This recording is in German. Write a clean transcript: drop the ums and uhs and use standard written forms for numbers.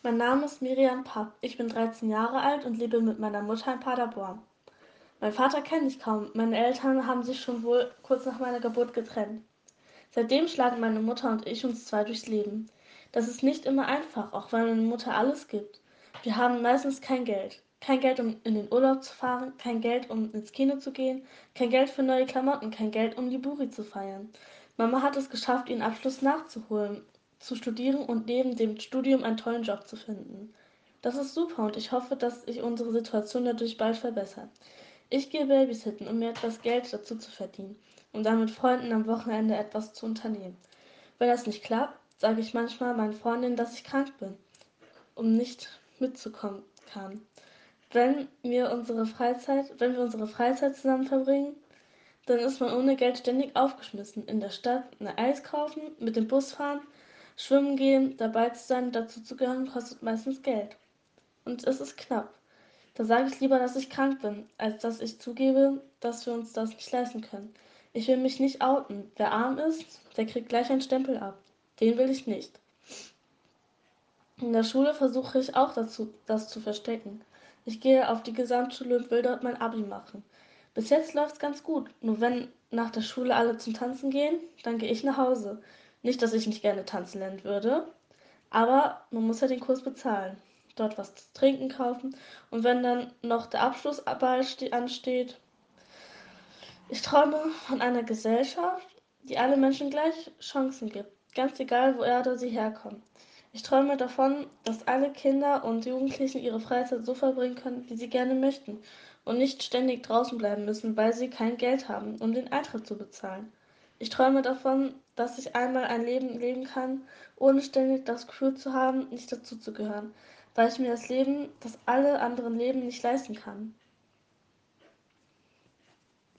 Mein Name ist Miriam Papp. Ich bin 13 Jahre alt und lebe mit meiner Mutter in Paderborn. Mein Vater kenne ich kaum. Meine Eltern haben sich schon wohl kurz nach meiner Geburt getrennt. Seitdem schlagen meine Mutter und ich uns zwei durchs Leben. Das ist nicht immer einfach, auch weil meine Mutter alles gibt. Wir haben meistens kein Geld. Kein Geld, um in den Urlaub zu fahren, kein Geld, um ins Kino zu gehen, kein Geld für neue Klamotten, kein Geld, um die Buri zu feiern. Mama hat es geschafft, ihren Abschluss nachzuholen, zu studieren und neben dem Studium einen tollen Job zu finden. Das ist super und ich hoffe, dass sich unsere Situation dadurch bald verbessert. Ich gehe babysitten, um mir etwas Geld dazu zu verdienen, um dann mit Freunden am Wochenende etwas zu unternehmen. Wenn das nicht klappt, sage ich manchmal meinen Freundinnen, dass ich krank bin, um nicht mitzukommen kann. Wenn wir unsere Freizeit zusammen verbringen, dann ist man ohne Geld ständig aufgeschmissen. In der Stadt ein Eis kaufen, mit dem Bus fahren, schwimmen gehen, dabei zu sein, dazu zu gehören, kostet meistens Geld. Und es ist knapp. Da sage ich lieber, dass ich krank bin, als dass ich zugebe, dass wir uns das nicht leisten können. Ich will mich nicht outen. Wer arm ist, der kriegt gleich einen Stempel ab. Den will ich nicht. In der Schule versuche ich auch dazu, das zu verstecken. Ich gehe auf die Gesamtschule und will dort mein Abi machen. Bis jetzt läuft's ganz gut. Nur wenn nach der Schule alle zum Tanzen gehen, dann gehe ich nach Hause. Nicht, dass ich nicht gerne tanzen lernen würde, aber man muss ja den Kurs bezahlen. Dort was zu trinken kaufen. Und wenn dann noch der Abschlussball ansteht, ich träume von einer Gesellschaft, die alle Menschen gleich Chancen gibt, ganz egal, woher oder sie herkommen. Ich träume davon, dass alle Kinder und Jugendlichen ihre Freizeit so verbringen können, wie sie gerne möchten und nicht ständig draußen bleiben müssen, weil sie kein Geld haben, um den Eintritt zu bezahlen. Ich träume davon, dass ich einmal ein Leben leben kann, ohne ständig das Gefühl zu haben, nicht dazuzugehören, weil ich mir das Leben, das alle anderen leben, nicht leisten kann.